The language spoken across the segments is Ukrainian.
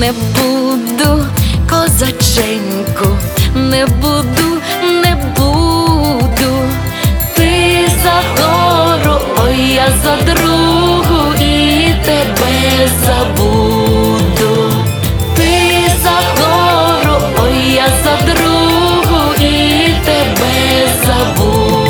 Не буду, козаченьку, не буду, не буду. Ти за гору, ой, я за другу, і тебе забуду. Ти за гору, ой, я за другу, і тебе забуду.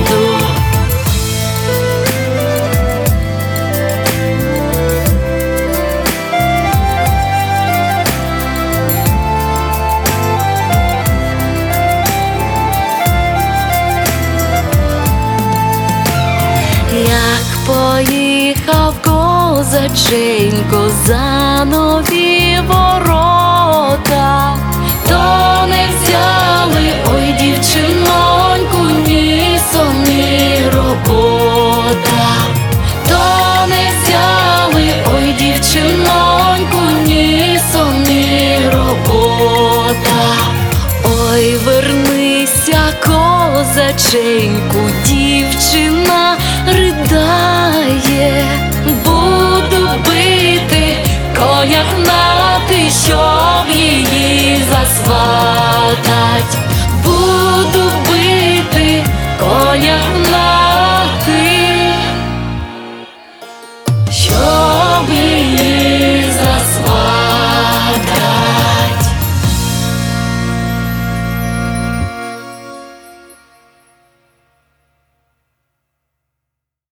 Як поїхав козаченько за нові ворота, то не взяли, ой, дівчиноньку, ні сон, ні робота. То не взяли, ой, дівчиноньку, ні сон, ні робота. Ой, вернися, козаченьку, дівчина ридає. Буду бити, коня гнати, щоб її засватать. Буду бити, коня гнати.